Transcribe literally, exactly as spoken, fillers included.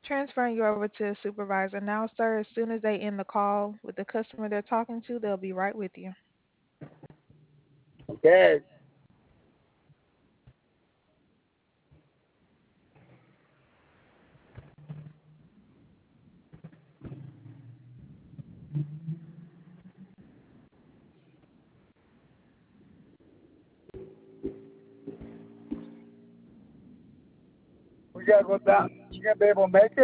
Transferring you over to a supervisor now, sir. As soon as they end the call with the customer they're talking to, they'll be right with you. Okay. We gotta go down. You gonna be able to make it?